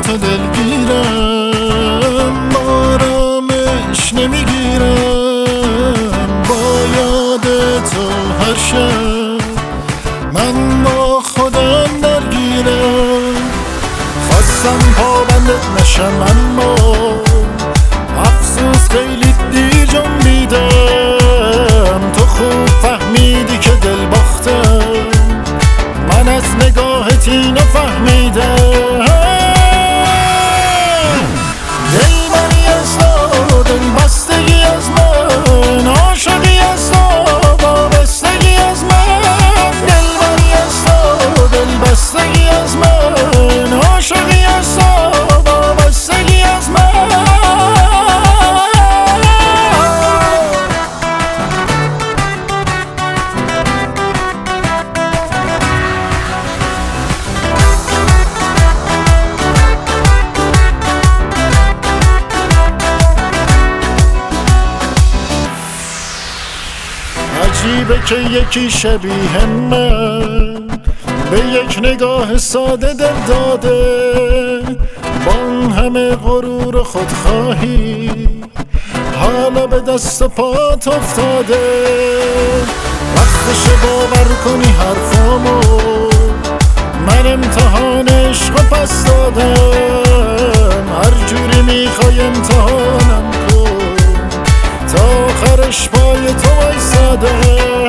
تو دلگیرم، آرامش نمیگیرم با یاد تو هر شب. من با خودم درگیرم، خواستم پابندت نشم اما افسوس خیلی دیر جنبیدم. تو خوب فهمیدی که دل باختم، من از نگاهت اینو فهمیدم. دل بری از تو، دل بستگی از من، عاشقی از تو، وابستگی از من. دل بری از تو، دل بستگی از من، عاشقی از تو، وابستگی از من. عجیبه که یکی شبیه من به یک نگاه ساده دل داده، با اون همه غرور و خودخواهی حالا به دست و پات افتاده. وقتش باور کنی حرفامو، من امتحان عشق پس دادم. هر جوری میخوای امتحانم کن، تا آخرش پای تو وایسادم.